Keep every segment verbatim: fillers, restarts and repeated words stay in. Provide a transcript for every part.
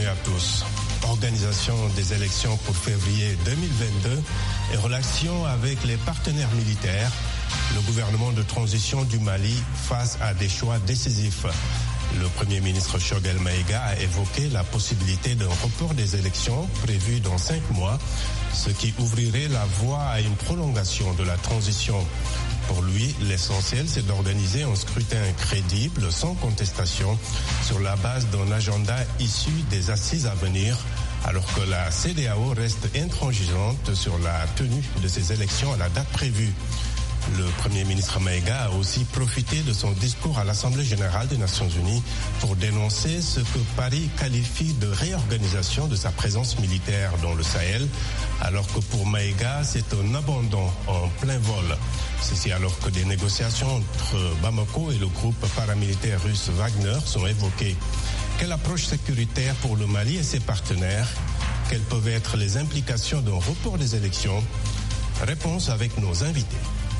à tous. Organisation des élections pour février deux mille vingt-deux et relations avec les partenaires militaires, le gouvernement de transition du Mali face à des choix décisifs. Le Premier ministre Choguel Maïga a évoqué la possibilité d'un report des élections prévues dans cinq mois, ce qui ouvrirait la voie à une prolongation de la transition. Pour lui, l'essentiel, c'est d'organiser un scrutin crédible, sans contestation, sur la base d'un agenda issu des assises à venir, alors que la C E D E A O reste intransigeante sur la tenue de ces élections à la date prévue. Le Premier ministre Maïga a aussi profité de son discours à l'Assemblée générale des Nations unies pour dénoncer ce que Paris qualifie de réorganisation de sa présence militaire dans le Sahel, alors que pour Maïga, c'est un abandon en plein vol. Ceci alors que des négociations entre Bamako et le groupe paramilitaire russe Wagner sont évoquées. Quelle approche sécuritaire pour le Mali et ses partenaires? Quelles peuvent être les implications d'un report des élections? Réponse avec nos invités.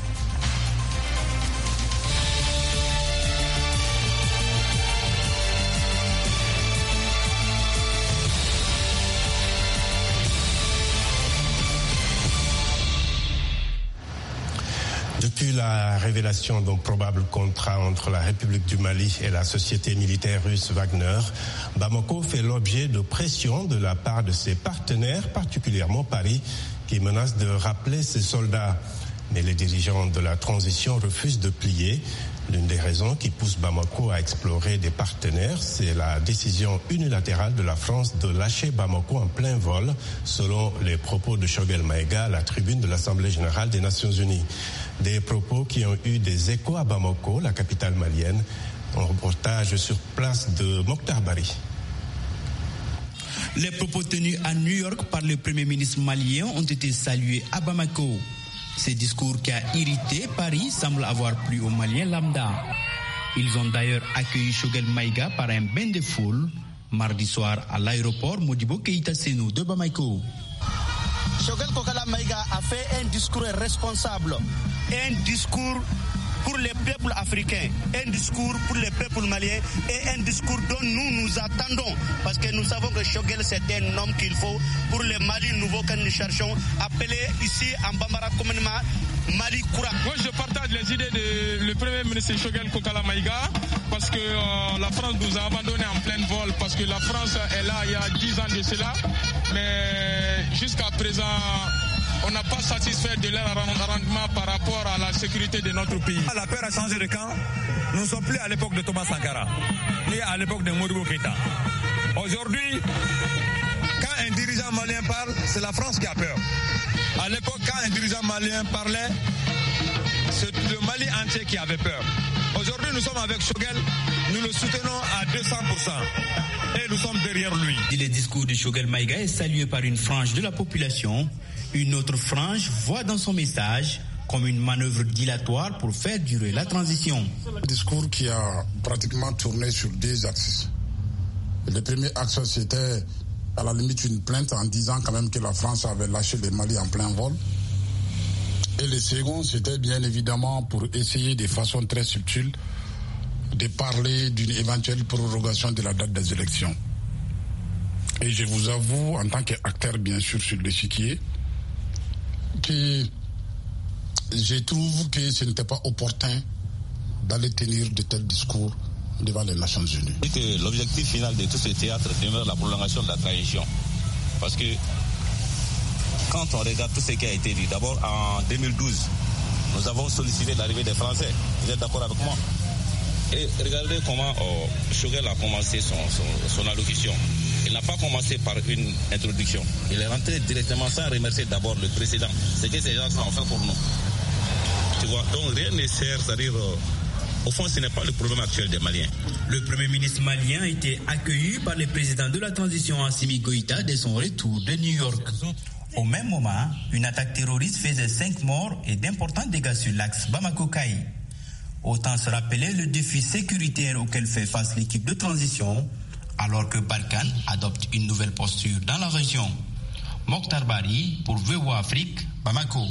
Depuis la révélation d'un probable contrat entre la République du Mali et la société militaire russe Wagner, Bamako fait l'objet de pressions de la part de ses partenaires, particulièrement Paris, qui menace de rappeler ses soldats. Mais les dirigeants de la transition refusent de plier. L'une des raisons qui pousse Bamako à explorer des partenaires, c'est la décision unilatérale de la France de lâcher Bamako en plein vol, selon les propos de Choguel Maïga à la tribune de l'Assemblée générale des Nations unies. Des propos qui ont eu des échos à Bamako, la capitale malienne. Un reportage sur place de Mokhtar Bari. Les propos tenus à New York par le Premier ministre malien ont été salués à Bamako. Ce discours qui a irrité Paris semble avoir plu aux Maliens lambda. Ils ont d'ailleurs accueilli Choguel Maïga par un bain de foule mardi soir à l'aéroport Modibo Keïta Sénou de Bamako. Choguel Kokala Maïga a fait un discours responsable, un discours pour les peuples africains, un discours pour les peuples maliens et un discours dont nous nous attendons, parce que nous savons que Choguel c'est un homme qu'il faut pour le Mali nouveau que nous cherchons, appelé ici en Bambara communément Mali Koura. Moi je partage les idées de le Premier ministre Choguel Kokala Maïga, parce que euh, la France nous a abandonnés en plein vol, parce que la France est là il y a dix ans de cela, mais jusqu'à présent on n'a pas satisfait de leur rendement par rapport à la sécurité de notre pays. La peur a changé de camp. Nous ne sommes plus à l'époque de Thomas Sankara, ni à l'époque de Modibo Keïta. Aujourd'hui, quand un dirigeant malien parle, c'est la France qui a peur. À l'époque, quand un dirigeant malien parlait, c'est le Mali entier qui avait peur. Aujourd'hui, nous sommes avec Choguel, nous le soutenons à deux cents pour cent et nous sommes derrière lui. Le discours de Choguel Maïga est salué par une frange de la population. Une autre frange voit dans son message comme une manœuvre dilatoire pour faire durer la transition. Un discours qui a pratiquement tourné sur deux axes. Le premier axe, c'était à la limite une plainte en disant quand même que la France avait lâché le Mali en plein vol. Et le second, c'était bien évidemment pour essayer de façon très subtile de parler d'une éventuelle prorogation de la date des élections. Et je vous avoue, en tant qu'acteur bien sûr sur l'échiquier, que je trouve que ce n'était pas opportun d'aller tenir de tels discours devant les Nations Unies. Que l'objectif final de tout ce théâtre demeure la prolongation de la transition. Parce que quand on regarde tout ce qui a été dit, d'abord en deux mille douze, nous avons sollicité l'arrivée des Français. Vous êtes d'accord avec moi? Et regardez comment oh, Choguel a commencé son, son, son allocution. Il n'a pas commencé par une introduction. Il est rentré directement sans remercier d'abord le précédent. C'est que ces gens ont fait pour nous. Tu vois, donc rien ne sert, c'est-à-dire, euh, au fond, ce n'est pas le problème actuel des Maliens. Le Premier ministre malien a été accueilli par le président de la transition Assimi Goïta dès son retour de New York. Au même moment, une attaque terroriste faisait cinq morts et d'importants dégâts sur l'axe Bamako-Kaï. Autant se rappeler le défi sécuritaire auquel fait face l'équipe de transition, alors que Barkhane adopte une nouvelle posture dans la région. Mokhtar Bari pour V O A Afrique, Bamako.